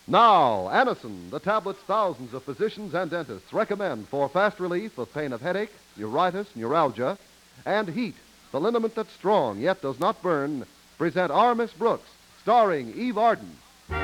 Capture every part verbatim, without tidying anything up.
Now, Anacin, the tablets thousands of physicians and dentists recommend for fast relief of pain of headache, neuritis, neuralgia, and heat, the liniment that's strong yet does not burn, present Our Miss Brooks, starring Eve Arden.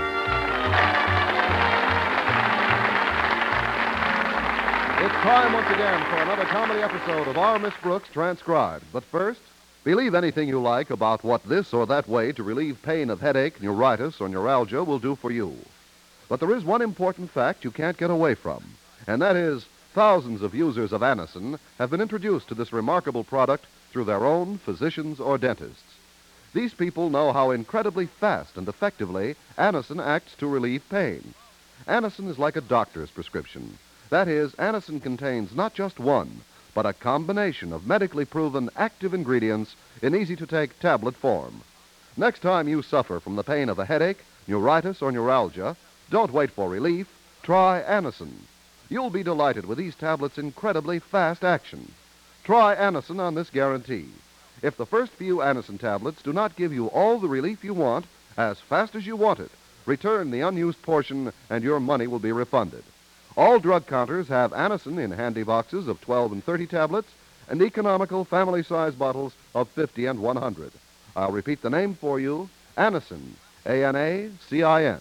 It's time once again for another comedy episode of Our Miss Brooks Transcribed. But first, believe anything you like about what this or that way to relieve pain of headache, neuritis, or neuralgia will do for you. But there is one important fact you can't get away from, and that is thousands of users of Anacin have been introduced to this remarkable product through their own physicians or dentists. These people know how incredibly fast and effectively Anacin acts to relieve pain. Anacin is like a doctor's prescription. That is, Anacin contains not just one, but a combination of medically proven active ingredients in easy-to-take tablet form. Next time you suffer from the pain of a headache, neuritis, or neuralgia, don't wait for relief. Try Anacin. You'll be delighted with these tablets' incredibly fast action. Try Anacin on this guarantee. If the first few Anacin tablets do not give you all the relief you want as fast as you want it, return the unused portion and your money will be refunded. All drug counters have Anacin in handy boxes of twelve and thirty tablets and economical family-size bottles of fifty and one hundred. I'll repeat the name for you, Anacin, A N A C I N.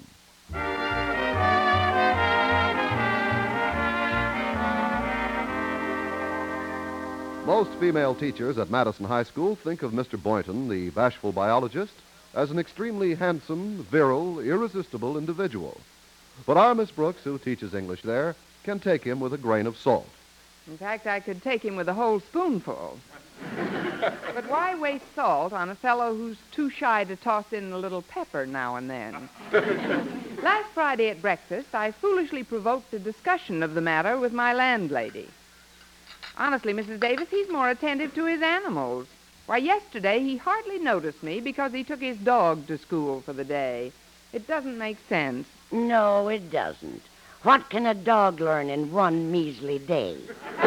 Most female teachers at Madison High School think of Mister Boynton, the bashful biologist, as an extremely handsome, virile, irresistible individual. But our Miss Brooks, who teaches English there, can take him with a grain of salt. In fact, I could take him with a whole spoonful. But why waste salt on a fellow who's too shy to toss in a little pepper now and then? Last Friday at breakfast, I foolishly provoked a discussion of the matter with my landlady. Honestly, Missus Davis, he's more attentive to his animals. Why, yesterday he hardly noticed me because he took his dog to school for the day. It doesn't make sense. No, it doesn't. What can a dog learn in one measly day?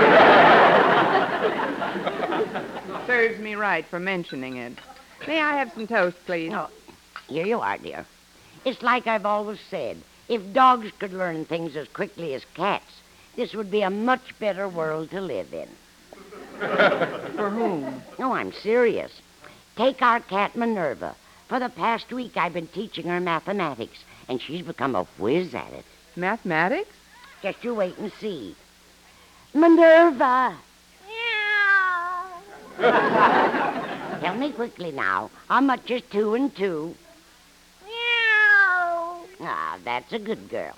Serves me right for mentioning it. May I have some toast, please? Oh, here you are, dear. It's like I've always said. If dogs could learn things as quickly as cats, this would be a much better world to live in. For whom? No, I'm serious. Take our cat Minerva. For the past week, I've been teaching her mathematics, and she's become a whiz at it. Mathematics? Just you wait and see. Minerva! Tell me quickly now, how much is two and two? Ah, that's a good girl.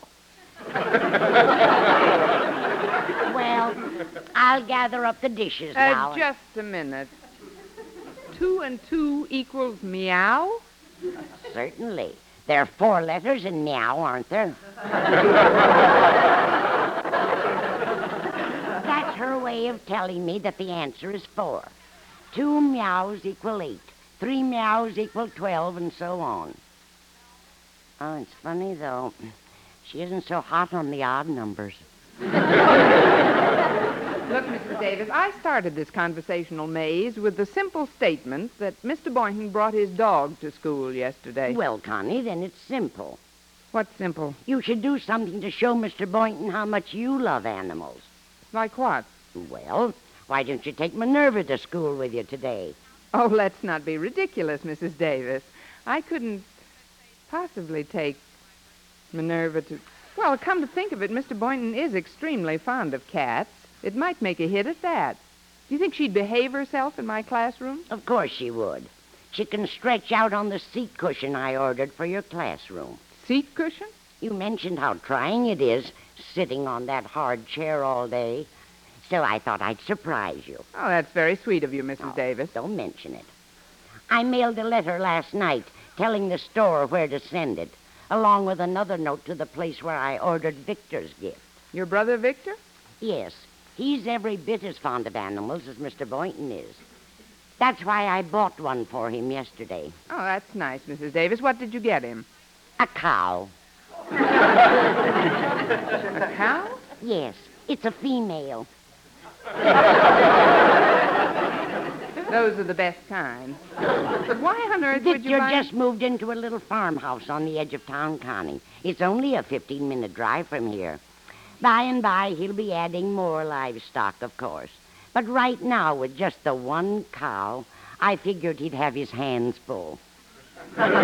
Well, I'll gather up the dishes Uh, now. just a minute. Two and two equals meow? Certainly. There are four letters in meow, aren't there? That's her way of telling me that the answer is four. Two meows equal eight. Three meows equal twelve, and so on. Oh, it's funny, though. She isn't so hot on the odd numbers. Look, Missus Davis, I started this conversational maze with the simple statement that Mister Boynton brought his dog to school yesterday. Well, Connie, then it's simple. What's simple? You should do something to show Mister Boynton how much you love animals. Like what? Well, why don't you take Minerva to school with you today? Oh, let's not be ridiculous, Missus Davis. I couldn't possibly take Minerva to... Well, come to think of it, Mister Boynton is extremely fond of cats. It might make a hit at that. Do you think she'd behave herself in my classroom? Of course she would. She can stretch out on the seat cushion I ordered for your classroom. Seat cushion? You mentioned how trying it is sitting on that hard chair all day. So I thought I'd surprise you. Oh, that's very sweet of you, Missus Oh, Davis. Don't mention it. I mailed a letter last night telling the store where to send it, along with another note to the place where I ordered Victor's gift. Your brother Victor? Yes, he's every bit as fond of animals as Mister Boynton is. That's why I bought one for him yesterday. Oh, that's nice, Missus Davis. What did you get him? A cow. A cow? Yes, it's a female. Does Those are the best kind. But why on earth would you Victor buy... just moved into a little farmhouse on the edge of town, Connie. It's only a fifteen-minute drive from here. By and by, he'll be adding more livestock, of course. But right now, with just the one cow, I figured he'd have his hands full. He will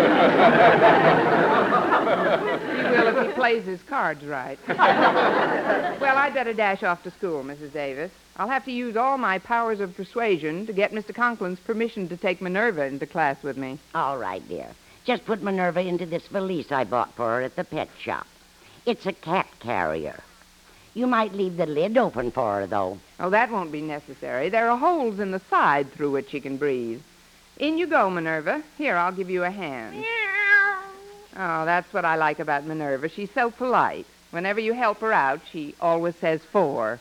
if he plays his cards right. Well, I'd better dash off to school, Missus Davis. I'll have to use all my powers of persuasion to get Mister Conklin's permission to take Minerva into class with me. All right, dear. Just put Minerva into this valise I bought for her at the pet shop. It's a cat carrier. You might leave the lid open for her, though. Oh, that won't be necessary. There are holes in the side through which she can breathe. In you go, Minerva. Here, I'll give you a hand. Oh, that's what I like about Minerva. She's so polite. Whenever you help her out, she always says four.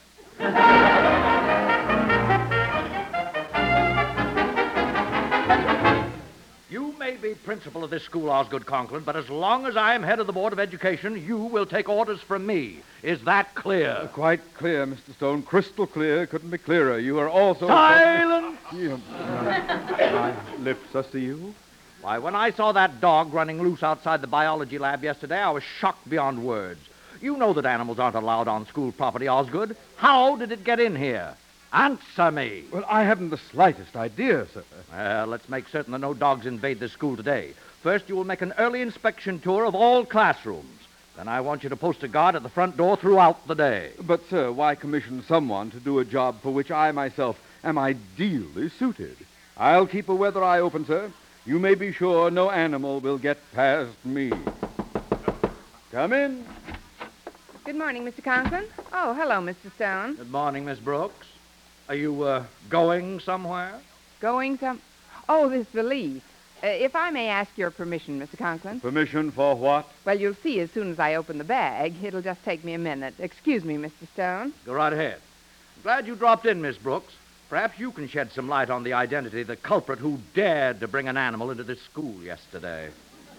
You may be principal of this school, Osgood Conklin, but as long as I am head of the Board of Education, you will take orders from me. Is that clear? Uh, quite clear, Mister Stone. Crystal clear. Couldn't be clearer. You are also... Silence! Yeah. My lips are sealed. Why, when I saw that dog running loose outside the biology lab yesterday, I was shocked beyond words. You know that animals aren't allowed on school property, Osgood. How did it get in here? Answer me. Well, I haven't the slightest idea, sir. Well, let's make certain that no dogs invade this school today. First, you will make an early inspection tour of all classrooms. Then I want you to post a guard at the front door throughout the day. But, sir, why commission someone to do a job for which I myself am ideally suited? I'll keep a weather eye open, sir. You may be sure no animal will get past me. Come in. Good morning, Mister Conklin. Oh, hello, Mister Stone. Good morning, Miss Brooks. Are you, uh, going somewhere? Going some... Oh, this valise. Uh, if I may ask your permission, Mister Conklin. Permission for what? Well, you'll see as soon as I open the bag. It'll just take me a minute. Excuse me, Mister Stone. Go right ahead. I'm glad you dropped in, Miss Brooks. Perhaps you can shed some light on the identity of the culprit who dared to bring an animal into this school yesterday.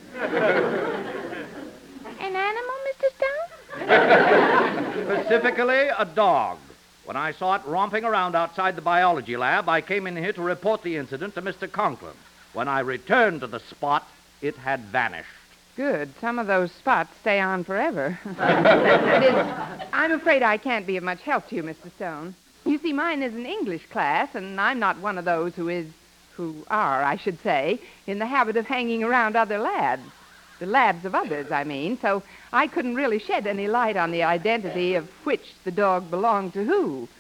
An animal, Mister Stone? Specifically, a dog. When I saw it romping around outside the biology lab, I came in here to report the incident to Mister Conklin. When I returned to the spot, it had vanished. Good. Some of those spots stay on forever. That is, I'm afraid I can't be of much help to you, Mister Stone. You see, mine is an English class, and I'm not one of those who is, who are, I should say, in the habit of hanging around other lads. The labs of others, I mean, so I couldn't really shed any light on the identity of which the dog belonged to who.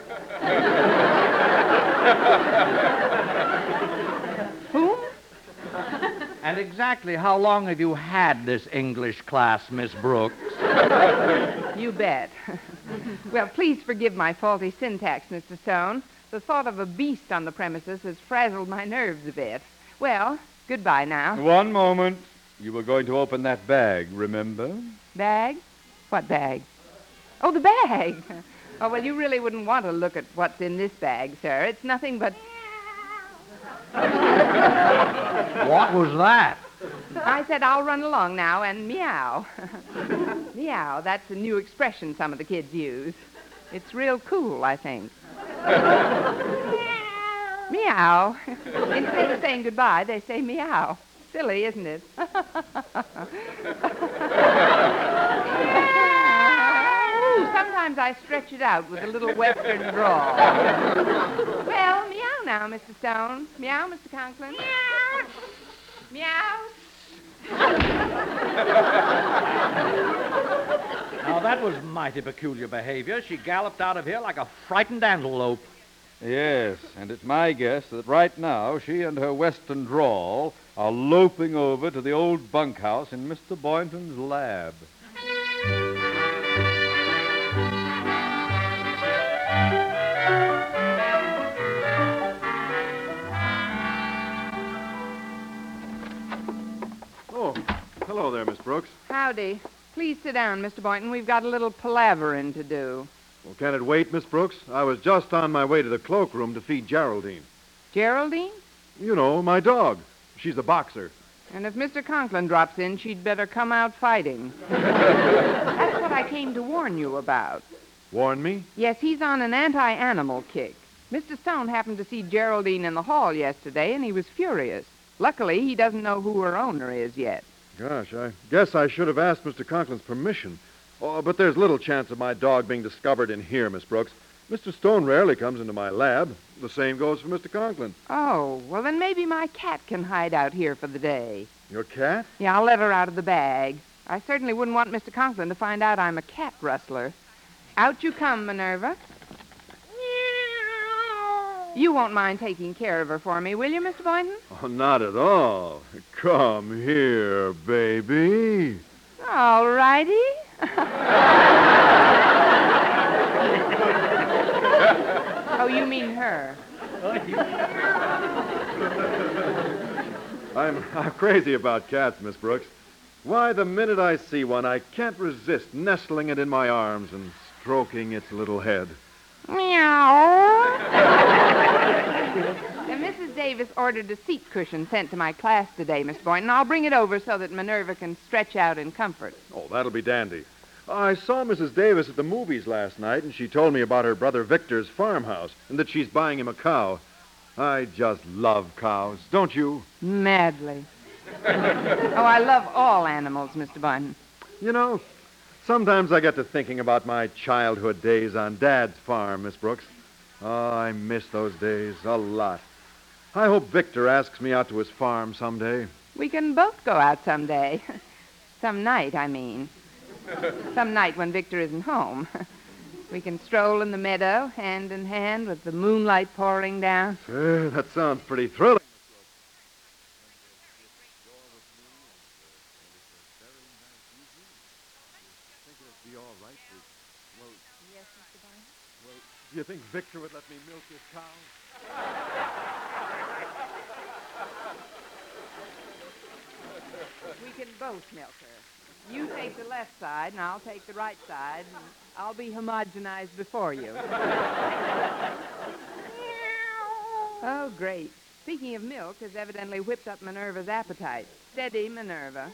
Whom? And exactly how long have you had this English class, Miss Brooks? You bet. Well, please forgive my faulty syntax, Mister Stone. The thought of a beast on the premises has frazzled my nerves a bit. Well, goodbye now. One moment. You were going to open that bag, remember? Bag? What bag? Oh, the bag. Oh, well, you really wouldn't want to look at what's in this bag, sir. It's nothing but... What was that? I said I'll run along now and meow. Meow, that's a new expression some of the kids use. It's real cool, I think. Meow. Instead of saying goodbye, they say meow. Silly, isn't it? Ooh, sometimes I stretch it out with a little western drawl. Well, meow now, Mister Stone. Meow, Mister Conklin. Meow. Meow. Now, that was mighty peculiar behavior. She galloped out of here like a frightened antelope. Yes, and it's my guess that right now she and her western drawl are loping over to the old bunkhouse in Mister Boynton's lab. Oh, hello there, Miss Brooks. Howdy. Please sit down, Mister Boynton. We've got a little palavering to do. Well, can it wait, Miss Brooks? I was just on my way to the cloakroom to feed Geraldine. Geraldine? You know, my dog. She's a boxer. And if Mister Conklin drops in, she'd better come out fighting. That's what I came to warn you about. Warn me? Yes, he's on an anti-animal kick. Mister Stone happened to see Geraldine in the hall yesterday, and he was furious. Luckily, he doesn't know who her owner is yet. Gosh, I guess I should have asked Mister Conklin's permission. Oh, but there's little chance of my dog being discovered in here, Miss Brooks. Mister Stone rarely comes into my lab. The same goes for Mister Conklin. Oh, well, then maybe my cat can hide out here for the day. Your cat? Yeah, I'll let her out of the bag. I certainly wouldn't want Mister Conklin to find out I'm a cat rustler. Out you come, Minerva. You won't mind taking care of her for me, will you, Mister Boynton? Oh, not at all. Come here, baby. All righty. Oh, you mean her. I'm, I'm crazy about cats, Miss Brooks. Why, the minute I see one, I can't resist nestling it in my arms and stroking its little head. Meow. And Missus Davis ordered a seat cushion sent to my class today, Miss Boynton. I'll bring it over so that Minerva can stretch out in comfort. Oh, that'll be dandy. I saw Missus Davis at the movies last night, and she told me about her brother Victor's farmhouse and that she's buying him a cow. I just love cows, don't you? Madly. Oh, I love all animals, Mister Boynton. You know, sometimes I get to thinking about my childhood days on Dad's farm, Miss Brooks. Oh, I miss those days a lot. I hope Victor asks me out to his farm someday. We can both go out someday. Some night, I mean. Some night when Victor isn't home. We can stroll in the meadow, hand in hand, with the moonlight pouring down. Eh, that sounds pretty thrilling. Yes, Mister Boynton? Well, do you think Victor would let me milk his cow? We can both milk her. You take the left side, and I'll take the right side, and I'll be homogenized before you. Oh, great. Speaking of milk, has evidently whipped up Minerva's appetite. Steady, Minerva.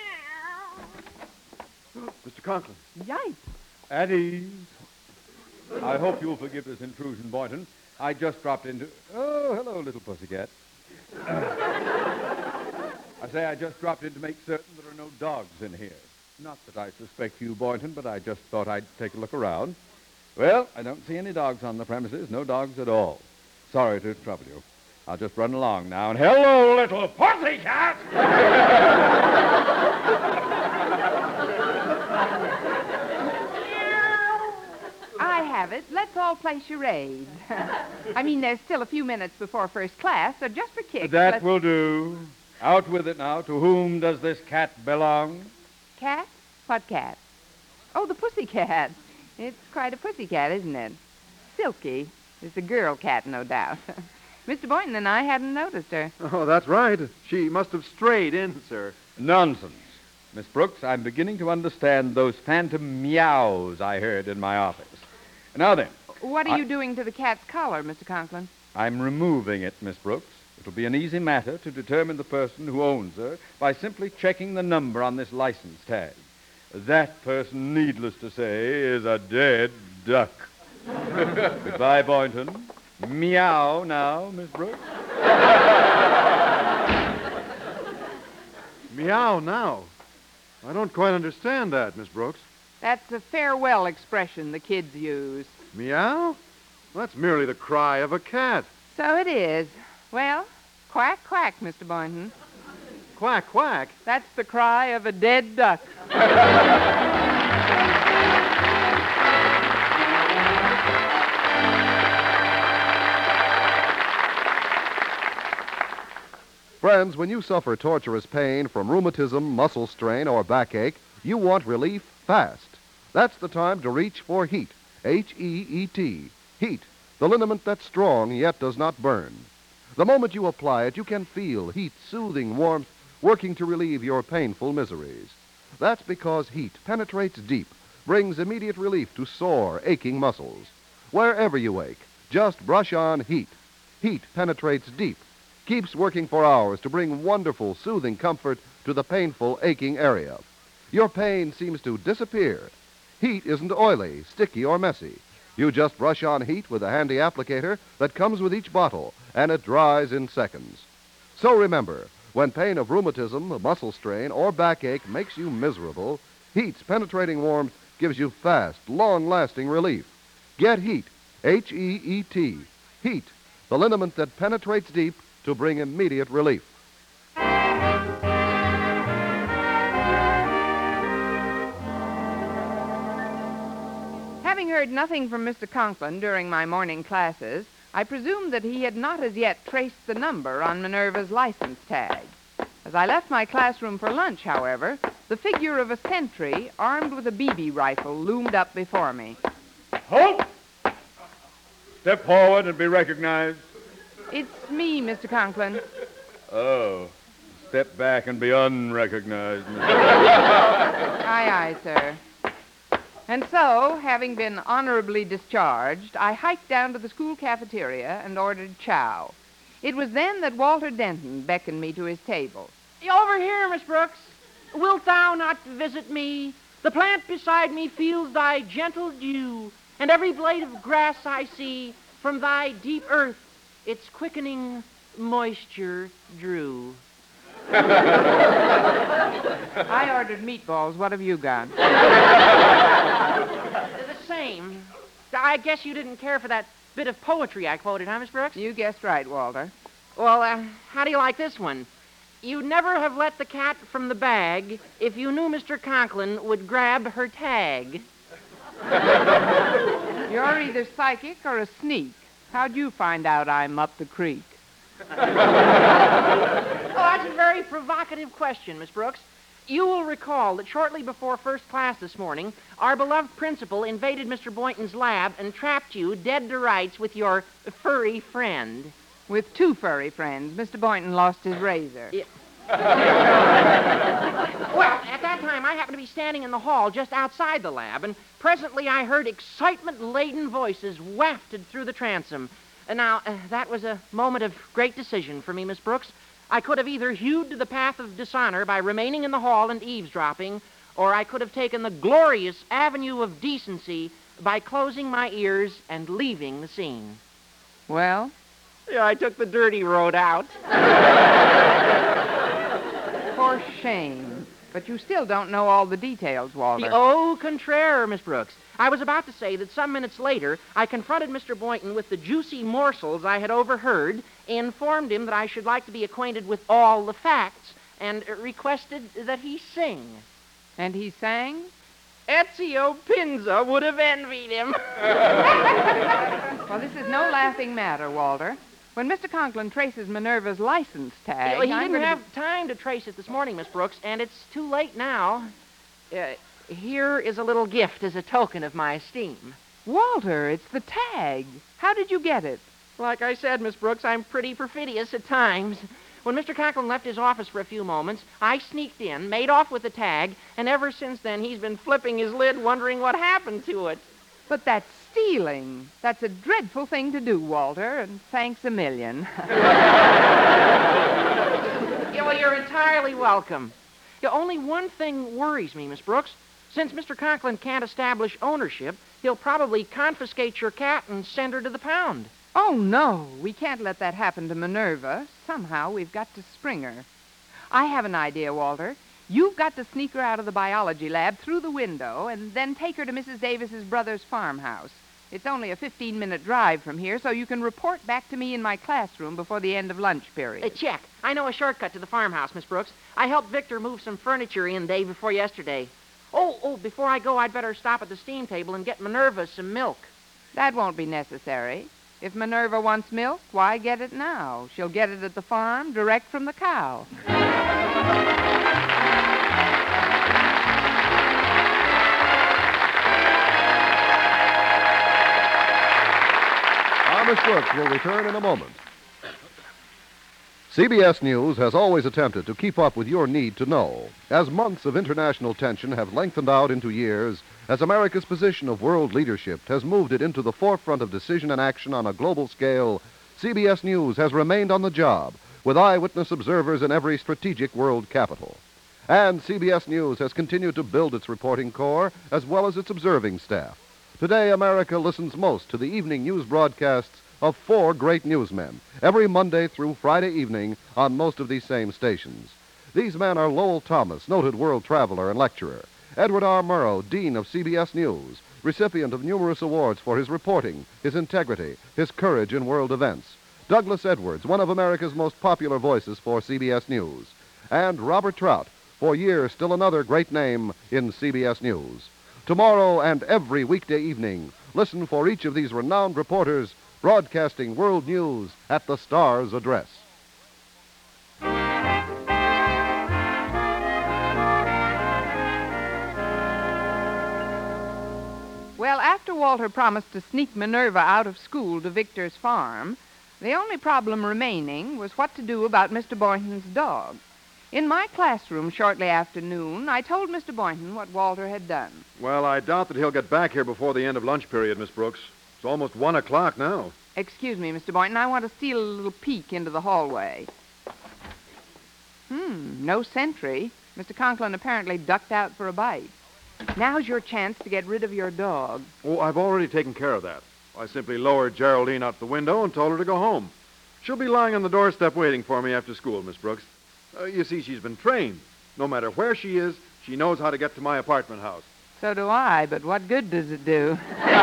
Mister Conklin. Yikes. At ease. I hope you'll forgive this intrusion, Boynton. I just dropped into... Oh, hello, little pussycat. I say I just dropped in to make certain there are no dogs in here. Not that I suspect you, Boynton, but I just thought I'd take a look around. Well, I don't see any dogs on the premises, no dogs at all. Sorry to trouble you. I'll just run along now, and hello, little pussycat! I have it. Let's all play charades. I mean, there's still a few minutes before first class, so just for kicks, That let's... will do. Out with it now. To whom does this cat belong? Cat? What cat? Oh, the pussy cat. It's quite a pussy cat, isn't it? Silky. It's a girl cat, no doubt. Mister Boynton and I hadn't noticed her. Oh, that's right. She must have strayed in, sir. Nonsense. Miss Brooks, I'm beginning to understand those phantom meows I heard in my office. Now then, What are I- you doing to the cat's collar, Mister Conklin? I'm removing it, Miss Brooks. It'll be an easy matter to determine the person who owns her by simply checking the number on this license tag. That person, needless to say, is a dead duck. Goodbye, Boynton. Meow now, Miss Brooks. Meow now. I don't quite understand that, Miss Brooks. That's a farewell expression the kids use. Meow? That's merely the cry of a cat. So it is. Well, quack, quack, Mister Boynton. Quack, quack. That's the cry of a dead duck. Friends, when you suffer torturous pain from rheumatism, muscle strain, or backache, you want relief fast. That's the time to reach for Heat. H E E T. Heat, the liniment that's strong yet does not burn. The moment you apply it, you can feel Heat's soothing warmth working to relieve your painful miseries. That's because Heat penetrates deep, brings immediate relief to sore, aching muscles. Wherever you ache, just brush on Heat. Heat penetrates deep, keeps working for hours to bring wonderful, soothing comfort to the painful, aching area. Your pain seems to disappear. Heat isn't oily, sticky, or messy. You just brush on heat with a handy applicator that comes with each bottle, and it dries in seconds. So remember, when pain of rheumatism, muscle strain, or backache makes you miserable, Heat's penetrating warmth gives you fast, long-lasting relief. Get Heat, H E E T. Heat, the liniment that penetrates deep to bring immediate relief. Having heard nothing from Mister Conklin during my morning classes, I presumed that he had not as yet traced the number on Minerva's license tag. As I left my classroom for lunch, however, the figure of a sentry armed with a B B rifle loomed up before me. Halt! Step forward and be recognized. It's me, Mister Conklin. Oh. Step back and be unrecognized, Mister Aye, aye, sir. And so, having been honorably discharged, I hiked down to the school cafeteria and ordered chow. It was then that Walter Denton beckoned me to his table. Over here, Miss Brooks. Wilt thou not visit me? The plant beside me feels thy gentle dew, and every blade of grass I see from thy deep earth its quickening moisture drew. I ordered meatballs. What have you got? The same. I guess you didn't care for that bit of poetry I quoted, huh, Miss Brooks? You guessed right, Walter. Well, uh, how do you like this one? You'd never have let the cat from the bag if you knew Mister Conklin would grab her tag. You're either psychic or a sneak. How'd you find out I'm up the creek? Oh, that's a very provocative question, Miss Brooks. You will recall that shortly before first class this morning, our beloved principal invaded Mister Boynton's lab and trapped you dead to rights with your furry friend. With two furry friends. Mister Boynton lost his razor. Yeah. Well, at that time, I happened to be standing in the hall just outside the lab, and presently I heard excitement-laden voices wafted through the transom. And now, uh, that was a moment of great decision for me, Miss Brooks. I could have either hewed to the path of dishonor by remaining in the hall and eavesdropping, or I could have taken the glorious avenue of decency by closing my ears and leaving the scene. Well? Yeah, I took the dirty road out. For shame. But you still don't know all the details, Walter. The au contraire, Miss Brooks. I was about to say that some minutes later, I confronted Mister Boynton with the juicy morsels I had overheard, informed him that I should like to be acquainted with all the facts, and requested that he sing. And he sang? Ezio Pinza would have envied him. Well, this is no laughing matter, Walter. When Mister Conklin traces Minerva's license tag... Well, he I'm didn't going to have be... time to trace it this morning, Miss Brooks, and it's too late now. Uh, here is a little gift as a token of my esteem. Walter, it's the tag. How did you get it? Like I said, Miss Brooks, I'm pretty perfidious at times. When Mister Conklin left his office for a few moments, I sneaked in, made off with the tag, and ever since then he's been flipping his lid wondering what happened to it. But that's stealing. That's a dreadful thing to do, Walter, and thanks a million. Yeah, well, you're entirely welcome. Yeah, only one thing worries me, Miss Brooks. Since Mister Conklin can't establish ownership, he'll probably confiscate your cat and send her to the pound. Oh, no, we can't let that happen to Minerva. Somehow we've got to spring her. I have an idea, Walter. You've got to sneak her out of the biology lab through the window and then take her to Missus Davis's brother's farmhouse. It's only a fifteen-minute drive from here, so you can report back to me in my classroom before the end of lunch period. Uh, check. I know a shortcut to the farmhouse, Miss Brooks. I helped Victor move some furniture in day before yesterday. Oh, oh, before I go, I'd better stop at the steam table and get Minerva some milk. That won't be necessary. If Minerva wants milk, why get it now? She'll get it at the farm, direct from the cow. Thomas Brooks will return in a moment. C B S News has always attempted to keep up with your need to know. As months of international tension have lengthened out into years, as America's position of world leadership has moved it into the forefront of decision and action on a global scale, C B S News has remained on the job with eyewitness observers in every strategic world capital. And C B S News has continued to build its reporting corps as well as its observing staff. Today, America listens most to the evening news broadcasts of four great newsmen, every Monday through Friday evening on most of these same stations. These men are Lowell Thomas, noted world traveler and lecturer; Edward R. Murrow, Dean of C B S News, recipient of numerous awards for his reporting, his integrity, his courage in world events; Douglas Edwards, one of America's most popular voices for C B S News; and Robert Trout, for years still another great name in C B S News. Tomorrow and every weekday evening, listen for each of these renowned reporters broadcasting world news at the Star's address. Well, after Walter promised to sneak Minerva out of school to Victor's farm, the only problem remaining was what to do about Mister Boynton's dog. In my classroom shortly after noon, I told Mister Boynton what Walter had done. Well, I doubt that he'll get back here before the end of lunch period, Miss Brooks. It's almost one o'clock now. Excuse me, Mister Boynton, I want to steal a little peek into the hallway. Hmm, no sentry. Mister Conklin apparently ducked out for a bite. Now's your chance to get rid of your dog. Oh, I've already taken care of that. I simply lowered Geraldine out the window and told her to go home. She'll be lying on the doorstep waiting for me after school, Miss Brooks. Uh, you see, she's been trained. No matter where she is, she knows how to get to my apartment house. So do I, but what good does it do?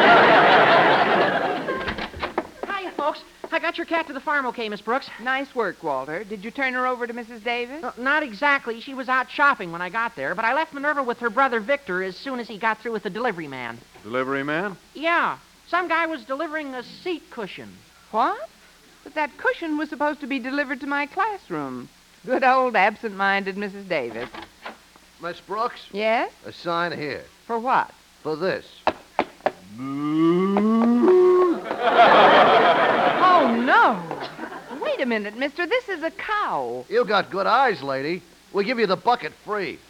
Hiya, folks. I got your cat to the farm okay, Miss Brooks. Nice work, Walter. Did you turn her over to Missus Davis? Uh, not exactly. She was out shopping when I got there, but I left Minerva with her brother Victor as soon as he got through with the delivery man. Delivery man? Yeah. Some guy was delivering a seat cushion. What? But that cushion was supposed to be delivered to my classroom. Good old absent-minded Missus Davis. Miss Brooks, Yes? a sign here. For what? For this. Oh, no. Wait a minute, mister. This is a cow. You got good eyes, lady. We'll give you the bucket free.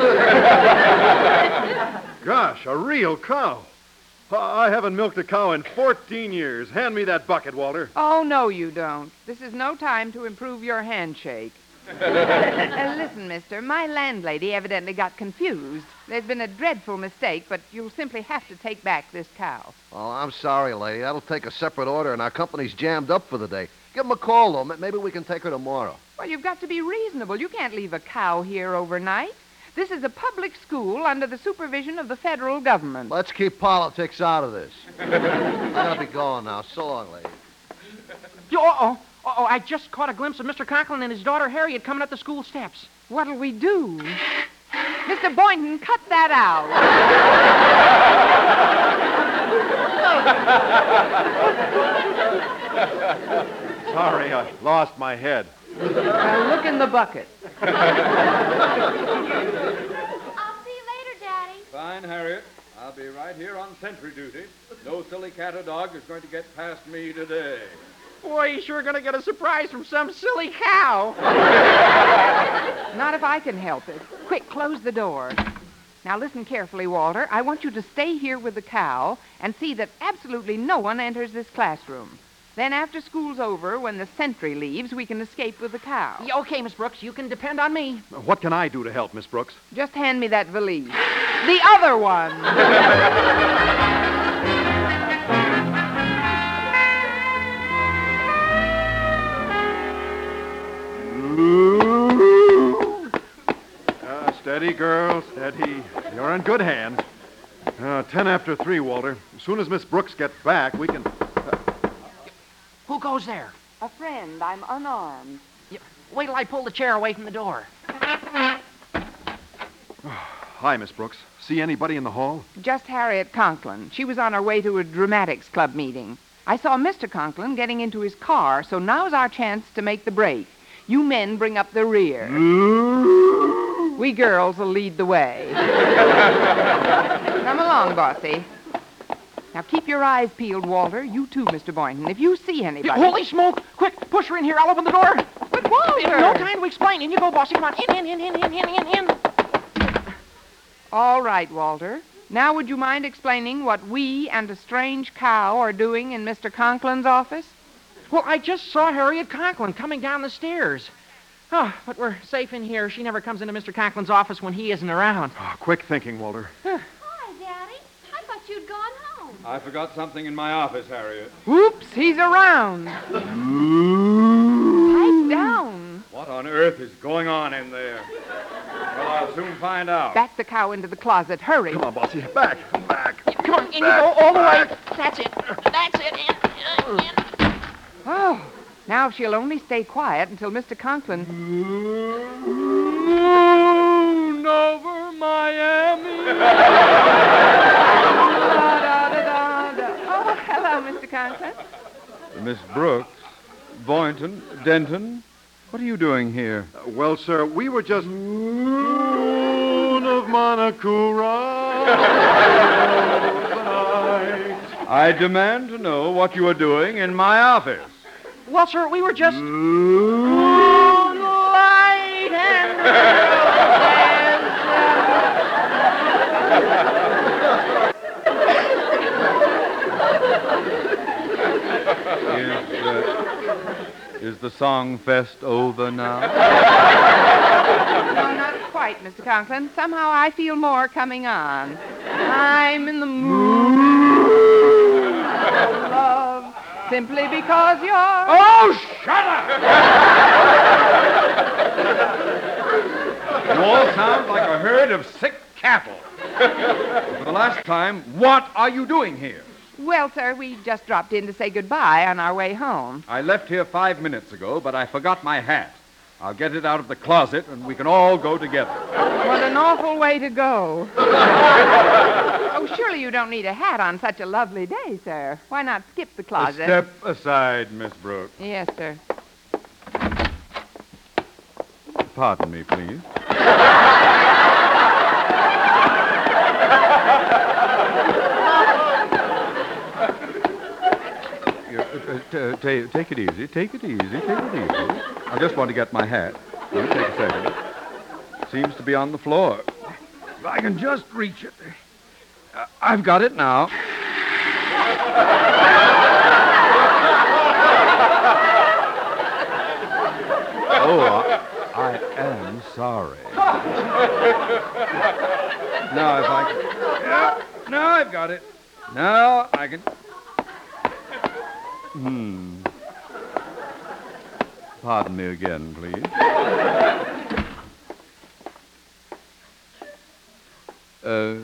Gosh, a real cow. I haven't milked a cow in fourteen years. Hand me that bucket, Walter. Oh, no, you don't. This is no time to improve your handshake. uh, listen, mister, my landlady evidently got confused. There's been a dreadful mistake, but you'll simply have to take back this cow. Oh, I'm sorry, lady. That'll take a separate order, and our company's jammed up for the day. Give them a call, though. Maybe we can take her tomorrow. Well, you've got to be reasonable. You can't leave a cow here overnight. This is a public school under the supervision of the federal government. Let's keep politics out of this. I gotta be going now. So long, lady. Uh-oh. Uh-oh, I just caught a glimpse of Mister Conklin and his daughter Harriet coming up the school steps. What'll we do? Mister Boynton, cut that out. Sorry, I lost my head. Now look in the bucket. I'll see you later, Daddy. Fine, Harriet. I'll be right here on sentry duty. No silly cat or dog is going to get past me today. Boy, you're sure going to get a surprise from some silly cow. Not if I can help it. Quick, close the door. Now listen carefully, Walter. I want you to stay here with the cow and see that absolutely no one enters this classroom. Then after school's over, when the sentry leaves, we can escape with the cow. Yeah, okay, Miss Brooks, you can depend on me. What can I do to help, Miss Brooks? Just hand me that valise. The other one. Uh, steady, girl, steady. You're in good hands. Uh, ten after three, Walter. As soon as Miss Brooks gets back, we can... Who goes there? A friend. I'm unarmed. Yeah, wait till I pull the chair away from the door. Hi, Miss Brooks. See anybody in the hall? Just Harriet Conklin. She was on her way to a dramatics club meeting. I saw Mister Conklin getting into his car, so now's our chance to make the break. You men bring up the rear. We girls will lead the way. Come along, Bossy. Now keep your eyes peeled, Walter. You too, Mister Boynton. If you see anybody... Yeah, holy smoke! Quick, push her in here. I'll open the door. But Walter! No time to explain. In you go, Bossy. Come on. In, in, in, in, in, in, in, in. All right, Walter. Now would you mind explaining what we and a strange cow are doing in Mister Conklin's office? Well, I just saw Harriet Conklin coming down the stairs. Oh, but we're safe in here. She never comes into Mister Conklin's office when he isn't around. Oh, quick thinking, Walter. Hi, Daddy. I thought you'd gone home. I forgot something in my office, Harriet. Whoops, he's around. Pipe down. What on earth is going on in there? Well, I'll soon find out. Back the cow into the closet. Hurry. Come on, Bossy. Back. Back. Come on, in you go all the way. That's it. That's it. In, in, in. Oh, now if she'll only stay quiet until Mister Conklin... Moon over Miami. Oh, hello, Mister Conklin. Miss Brooks, Boynton, Denton, what are you doing here? Uh, well, sir, we were just... Moon of Monocura. I demand to know what you are doing in my office. Well, sir, we were just... Moonlight and Is, uh, is the song fest over now? No, not quite, Mister Conklin. Somehow I feel more coming on. I'm in the mood for love simply because you're... Oh, shut up! You all sound like a herd of sick cattle. For the last time, what are you doing here? Well, sir, we just dropped in to say goodbye on our way home. I left here five minutes ago, but I forgot my hat. I'll get it out of the closet, and we can all go together. What an awful way to go. Oh, surely you don't need a hat on such a lovely day, sir. Why not skip the closet? Step aside, Miss Brooks. Yes, sir. Pardon me, please. Uh, t- t- take it easy. Take it easy. Take it easy. I just want to get my hat. Will you take a second? Seems to be on the floor. If I can just reach it. Uh, I've got it now. Oh, I, I am sorry. Now, if I can... Yeah, now I've got it. Now I can... Hmm. Pardon me again, please. Uh,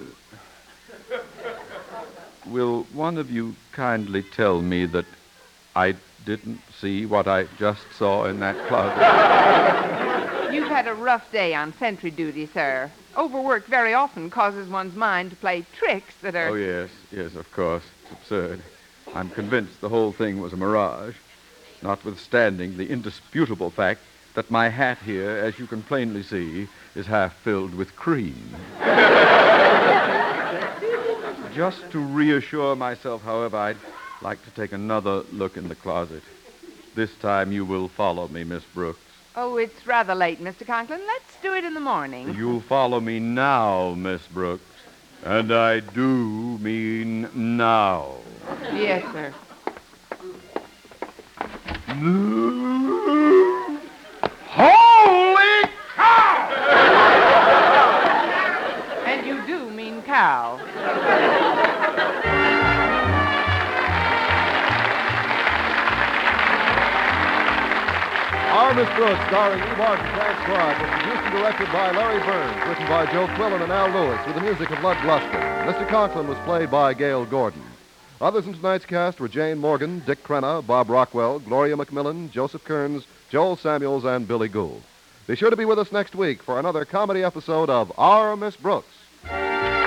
will one of you kindly tell me that I didn't see what I just saw in that closet? You've had a rough day on sentry duty, sir. Overwork very often causes one's mind to play tricks that are... Oh, yes, yes, of course. It's absurd. I'm convinced the whole thing was a mirage, notwithstanding the indisputable fact that my hat here, as you can plainly see, is half filled with cream. Just to reassure myself, however, I'd like to take another look in the closet. This time you will follow me, Miss Brooks. Oh, it's rather late, Mister Conklin. Let's do it in the morning. You'll follow me now, Miss Brooks. And I do mean now. Yes, sir. Holy cow! And you do mean cow. Our Miss Brooks, starring Eve Arden, transcribed, was produced and directed by Larry Burns, written by Joe Quillen and Al Lewis, with the music of Lud Gluskin. Mister Conklin was played by Gail Gordon. Others in tonight's cast were Jane Morgan, Dick Crenna, Bob Rockwell, Gloria McMillan, Joseph Kearns, Joel Samuels, and Billy Gould. Be sure to be with us next week for another comedy episode of Our Miss Brooks.